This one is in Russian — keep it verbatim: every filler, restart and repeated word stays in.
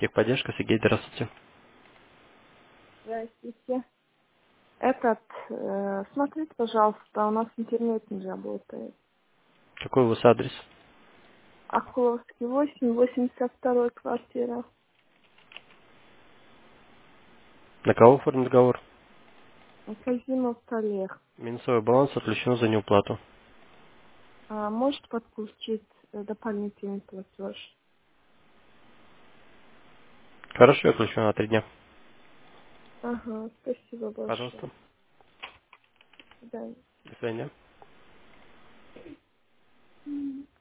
Техподдержка, Сергей, здравствуйте. Здравствуйте. Этот, э, смотрите, пожалуйста, у нас интернет не работает. Какой у вас адрес? Ахуловский восемь, восемьдесят вторая квартира. На кого оформлен договор? Казимов Олег. Минусовой баланс отключен за неуплату. А, может подключить э, дополнительный платеж? Хорошо, я отключу на три дня. Ага, спасибо большое. Пожалуйста. До свидания. До свидания. М.